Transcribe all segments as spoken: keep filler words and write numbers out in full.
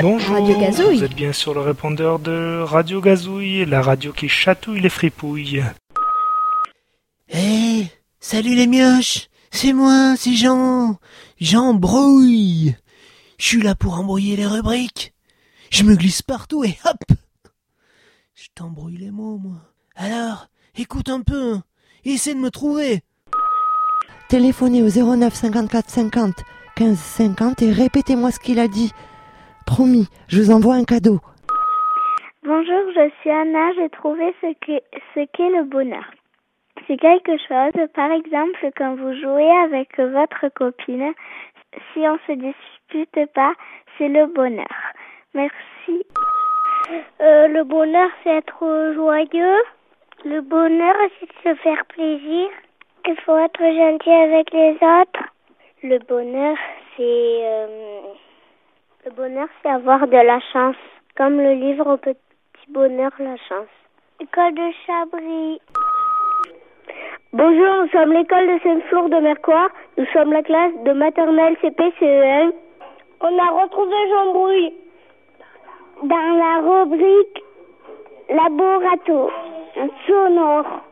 Bonjour, Radio Gazouille. Vous êtes bien sur le répondeur de Radio Gazouille, la radio qui chatouille les fripouilles. Hé, hey, salut les mioches, c'est moi, c'est Jean, Jean Brouille. Je suis là pour embrouiller les rubriques. Je me glisse partout et hop, je t'embrouille les mots, moi. Alors, écoute un peu, essaie de me trouver. Téléphonez au zéro neuf cinquante-quatre cinquante quinze cinquante et répétez-moi ce qu'il a dit. Promis, je vous envoie un cadeau. Bonjour, je suis Anna, j'ai trouvé ce qu'est, ce qu'est le bonheur. C'est quelque chose, par exemple, quand vous jouez avec votre copine, si on se dispute pas, c'est le bonheur. Merci. Euh, le bonheur, c'est être joyeux. Le bonheur, c'est de se faire plaisir. Il faut être gentil avec les autres. Le bonheur, c'est euh, le bonheur, c'est avoir de la chance, comme le livre au petit bonheur, la chance. École de Chabris. Bonjour, nous sommes l'école de Sainte-Flour de Mercoire. Nous sommes la classe de maternelle C P C E un. On a retrouvé Jean Brouille dans la rubrique Laboratoire sonore.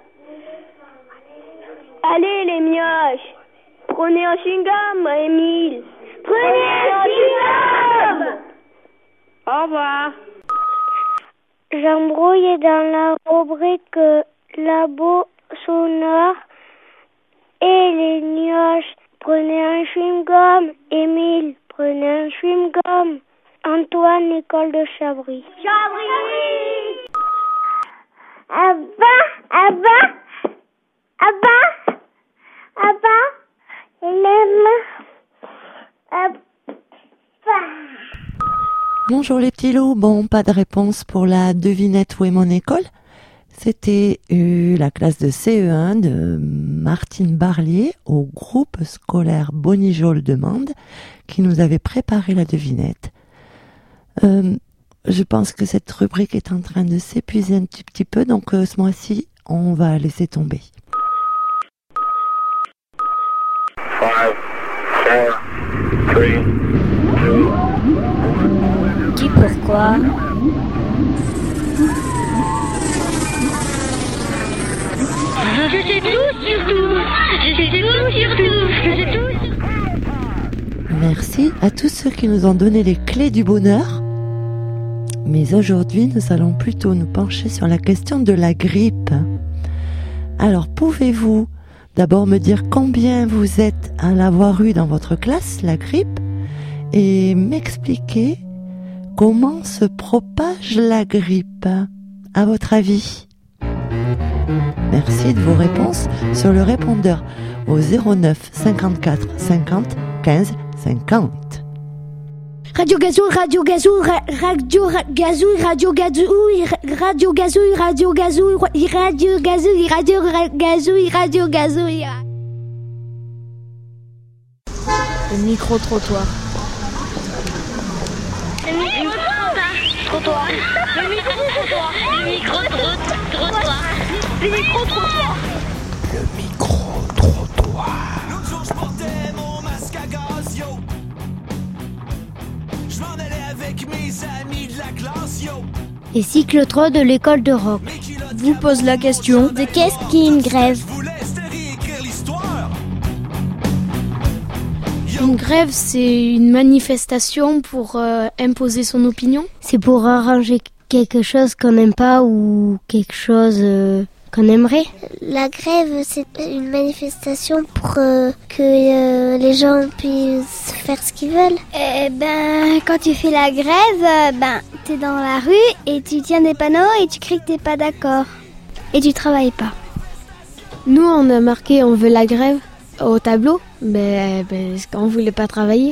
Allez les mioches, prenez un chewing-gum, Émile. Prenez un chewing-gum. Au revoir. Jean Brouille est dans la rubrique Labo sonore et les mioches. Prenez un chewing-gum, Émile. Prenez un chewing-gum. Antoine, école de Chabris. Chabris. Abba, Abba, Abba, Abba, Lema, Abba. Bonjour les petits loups, bon, pas de réponse pour la devinette où est mon école. C'était euh, la classe de C E un de Martine Barlier au groupe scolaire Bonigeol-Demande qui nous avait préparé la devinette. Euh, je pense que cette rubrique est en train de s'épuiser un petit, petit peu, donc euh, ce mois-ci, on va laisser tomber. five, four, three, two, Qui, pourquoi? Je sais tout sur tout. Je sais tout sur tout. Je sais tout. Merci à tous ceux qui nous ont donné les clés du bonheur. Mais aujourd'hui, nous allons plutôt nous pencher sur la question de la grippe. Alors, pouvez-vous d'abord me dire combien vous êtes à l'avoir eu dans votre classe, la grippe, et m'expliquer comment se propage la grippe, à votre avis? Merci de vos réponses sur le répondeur au zéro neuf cinquante-quatre cinquante quinze cinquante. Radio Gazouille, Radio Gazouille, Radio Gazouille, Radio Gazouille, Radio Gazouille, Radio Gazouille, Radio Gazouille, Radio Gazouille, Radio Gazouille. Le micro-trottoir. Le micro-trottoir. Le micro-trottoir. Le micro-trottoir. Le micro-trottoir. Le micro-trottoir. L'autre jour, je portais mon masque à gaz, yo. Je m'en allais avec mes amis de la classe, yo. Les cyclotrons de l'école de rock vous posent la question de qu'est-ce qu'est une grève. Une grève, c'est une manifestation pour euh, imposer son opinion. C'est pour arranger quelque chose qu'on n'aime pas ou quelque chose euh, qu'on aimerait. La grève, c'est une manifestation pour euh, que euh, les gens puissent faire ce qu'ils veulent. Eh ben, quand tu fais la grève, euh, ben, t'es dans la rue et tu tiens des panneaux et tu cries que t'es pas d'accord. Et tu travailles pas. Nous, on a marqué « On veut la grève » au tableau, mais ben, on voulait pas travailler.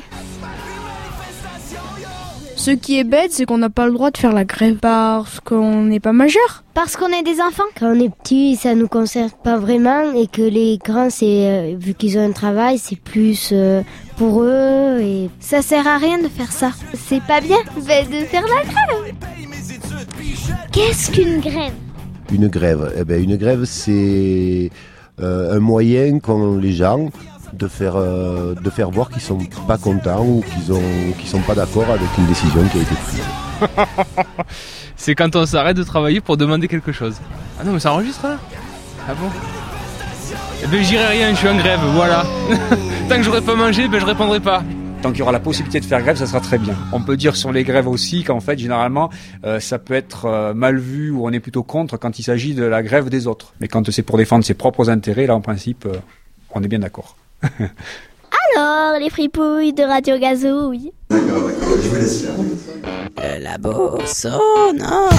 Ce qui est bête, c'est qu'on n'a pas le droit de faire la grève parce qu'on n'est pas majeur. Parce qu'on est des enfants. Quand on est petit, ça nous concerne pas vraiment et que les grands, c'est euh, vu qu'ils ont un travail, c'est plus euh, pour eux et ça sert à rien de faire ça. C'est pas bien de faire la grève. Qu'est-ce qu'une grève ? Une grève, eh ben une grève, c'est euh, un moyen qu'ont les gens de faire, euh, de faire voir qu'ils sont pas contents ou qu'ils ont, qu'ils sont pas d'accord avec une décision qui a été prise. C'est quand on s'arrête de travailler pour demander quelque chose. Ah non mais ça enregistre là ? Ah bon ? Eh ben j'irai rien, je suis en grève, voilà. Tant que j'aurai pas mangé, ben je répondrai pas. Tant qu'il y aura la possibilité de faire grève, ça sera très bien. On peut dire sur les grèves aussi qu'en fait, généralement, euh, ça peut être euh, mal vu ou on est plutôt contre quand il s'agit de la grève des autres. Mais quand c'est pour défendre ses propres intérêts, là, en principe, euh, on est bien d'accord. Alors, les fripouilles de Radio Gazouille. D'accord, d'accord, je vous laisse faire. Le labo sonore.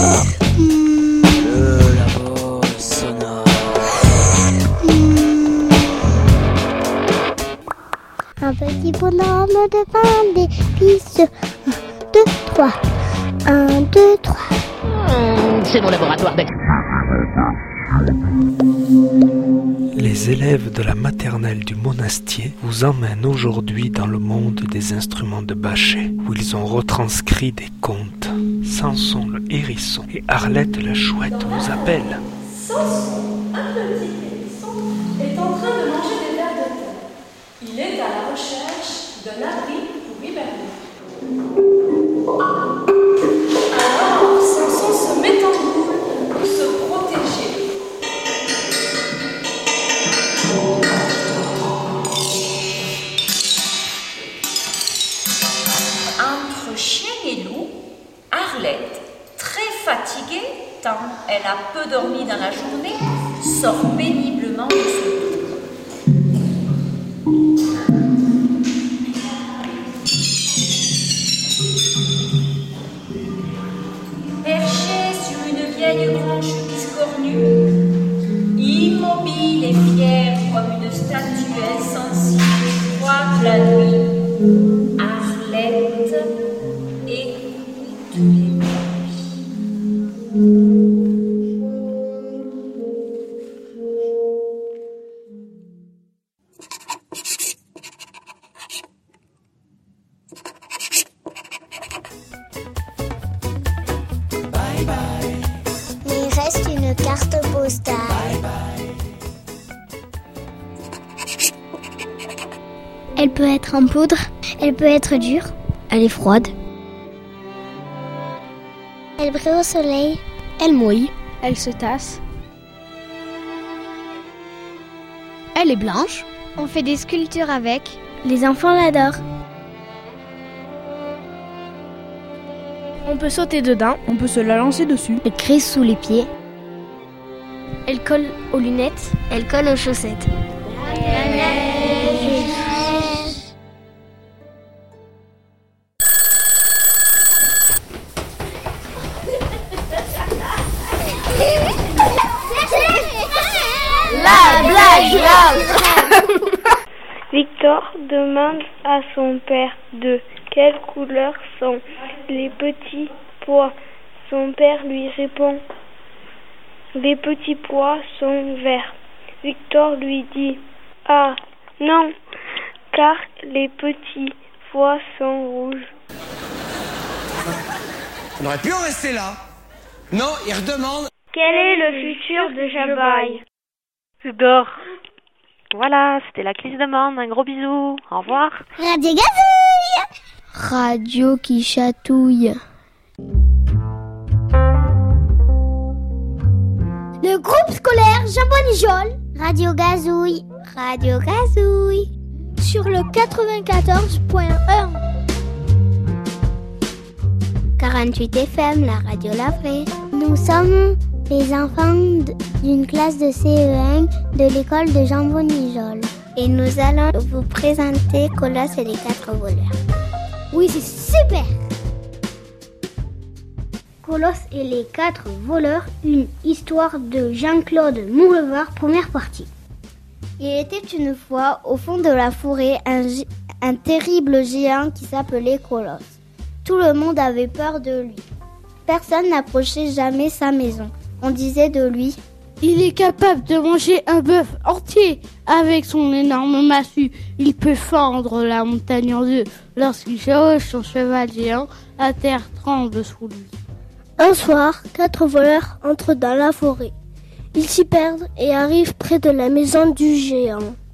Le labo sonore. Un petit bonhomme de pain d'épices. Un, deux, trois. Un, deux, trois. Mmh, c'est mon laboratoire d'ex. Les élèves de la maternelle du Monastier vous emmènent aujourd'hui dans le monde des instruments de bâcher, où ils ont retranscrit des contes. Samson le hérisson et Arlette la chouette vous appellent. Samson, un petit hérisson, est en train de manger des vers de terre. Il est à la recherche d'un abri pour hiberner. Alors, Samson se met en boule pour se protéger. Entre chien et loup, Arlette, très fatiguée, tant elle a peu dormi dans la journée, sort péniblement de son tour. Perchée sur une vieille branche biscornue, immobile et fière comme une statue insensible, froide la nuit, Arlette écoute les bruits. Il reste une carte postale. Elle peut être en poudre, elle peut être dure, elle est froide. Elle brille au soleil. Elle mouille, elle se tasse. Elle est blanche. On fait des sculptures avec. Les enfants l'adorent. On peut sauter dedans, on peut se la lancer dessus. Elle crisse sous les pieds. Elle colle aux lunettes. Elle colle aux chaussettes. La neige. La blague grave. Victor demande à son père de quelle couleur sont les petits pois. Son père lui répond: les petits pois sont verts. Victor lui dit: ah non, car les petits pois sont rouges. On aurait pu en rester là. Non, il redemande. Quel est le futur de Jabaï? Je dors. Voilà, c'était la qui se demande. Un gros bisou. Au revoir. Radio Gazouille. Radio qui chatouille. Le groupe scolaire Jean-Bonijol. Radio Gazouille. Radio Gazouille. Sur le quatre-vingt-quatorze point un. quarante-huit F M, la radio La Vraie. Nous sommes les enfants d'une classe de C E un de l'école de Jean-Bonijol. Et nous allons vous présenter Colosse et les quatre voleurs. Oui, c'est super! Colosse et les quatre voleurs, une histoire de Jean-Claude Mourlevard, première partie. Il était une fois, au fond de la forêt, un, un terrible géant qui s'appelait Colosse. Tout le monde avait peur de lui. Personne n'approchait jamais sa maison. On disait de lui: il est capable de manger un bœuf entier avec son énorme massue. Il peut fendre la montagne en deux. Lorsqu'il chevauche son cheval géant, la terre tremble sous lui. Un soir, quatre voleurs entrent dans la forêt. Ils s'y perdent et arrivent près de la maison du géant.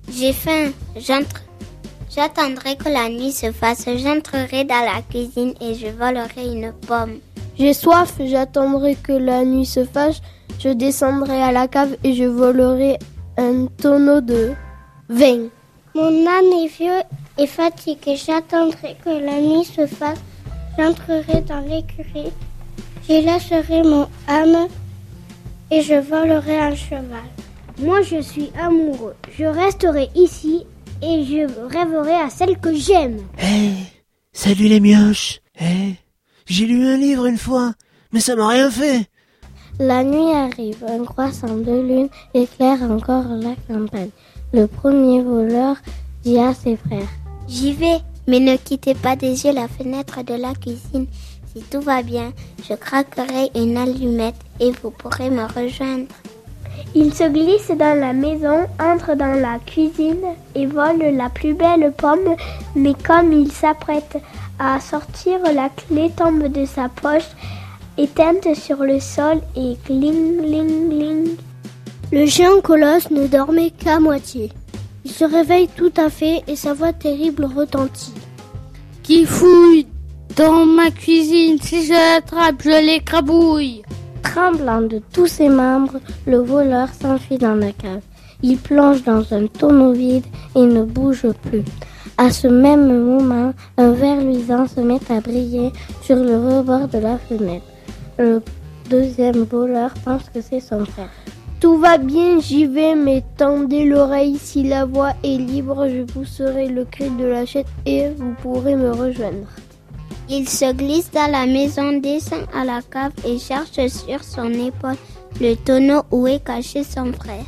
J'ai faim, j'entre. J'attendrai que la nuit se fasse, j'entrerai dans la cuisine et je volerai une pomme. J'ai soif, j'attendrai que la nuit se fasse, je descendrai à la cave et je volerai un tonneau de vin. Mon âne est vieux et fatigué, j'attendrai que la nuit se fasse, j'entrerai dans l'écurie, j'y laisserai mon âme et je volerai un cheval. Moi je suis amoureux, je resterai ici et je rêverai à celle que j'aime. Hé, hey, salut les mioches. Hé, hey, j'ai lu un livre une fois, mais ça m'a rien fait. La nuit arrive, un croissant de lune éclaire encore la campagne. Le premier voleur dit à ses frères: J'y vais, mais ne quittez pas des yeux la fenêtre de la cuisine. Si tout va bien, je craquerai une allumette et vous pourrez me rejoindre. Il se glisse dans la maison, entre dans la cuisine et vole la plus belle pomme, mais comme il s'apprête à sortir, la clé tombe de sa poche, éteinte sur le sol et gling, gling, gling. Le géant colosse ne dormait qu'à moitié. Il se réveille tout à fait et sa voix terrible retentit. Qui fouille dans ma cuisine? Si je l'attrape, je l'écrabouille. Tremblant de tous ses membres, le voleur s'enfuit dans la cave. Il plonge dans un tonneau vide et ne bouge plus. À ce même moment, un ver luisant se met à briller sur le rebord de la fenêtre. Le deuxième voleur pense que c'est son frère. Tout va bien, j'y vais, mais tendez l'oreille, si la voie est libre, je pousserai le cri de la chatte et vous pourrez me rejoindre. Il se glisse dans la maison, descend à la cave et cherche sur son épaule le tonneau où est caché son frère.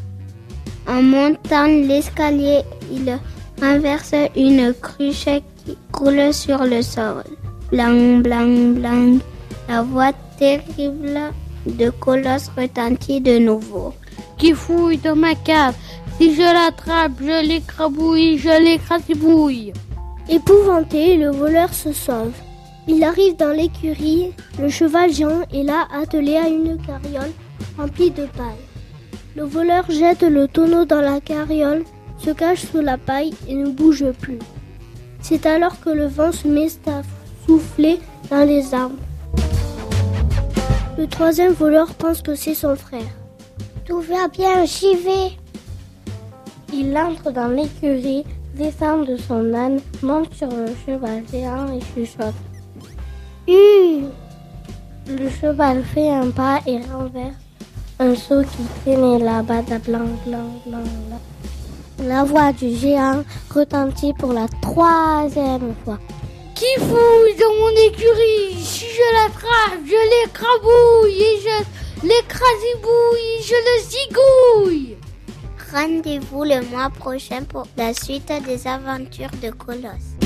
En montant l'escalier, il renverse une cruche qui coule sur le sol. Blanc, blanc, blanc. La voix terrible de Colosse retentit de nouveau. Qui fouille dans ma cave? Si je l'attrape, je l'écrabouille, je l'écrasibouille. Épouvanté, le voleur se sauve. Il arrive dans l'écurie, le cheval géant est là attelé à une carriole remplie de paille. Le voleur jette le tonneau dans la carriole, se cache sous la paille et ne bouge plus. C'est alors que le vent se met à souffler dans les arbres. Le troisième voleur pense que c'est son frère. Tout va bien, j'y vais. Il entre dans l'écurie, descend de son âne, monte sur le cheval géant et chuchote. Hum. Le cheval fait un pas et renverse un seau qui traînait là-bas de blanc, blanc, blanc, blanc. La voix du géant retentit pour la troisième fois. Qui fouille dans mon écurie? Si je l'attrape, je l'écrabouille et je l'écrasibouille et je le zigouille. Rendez-vous le mois prochain pour la suite des aventures de Colosse.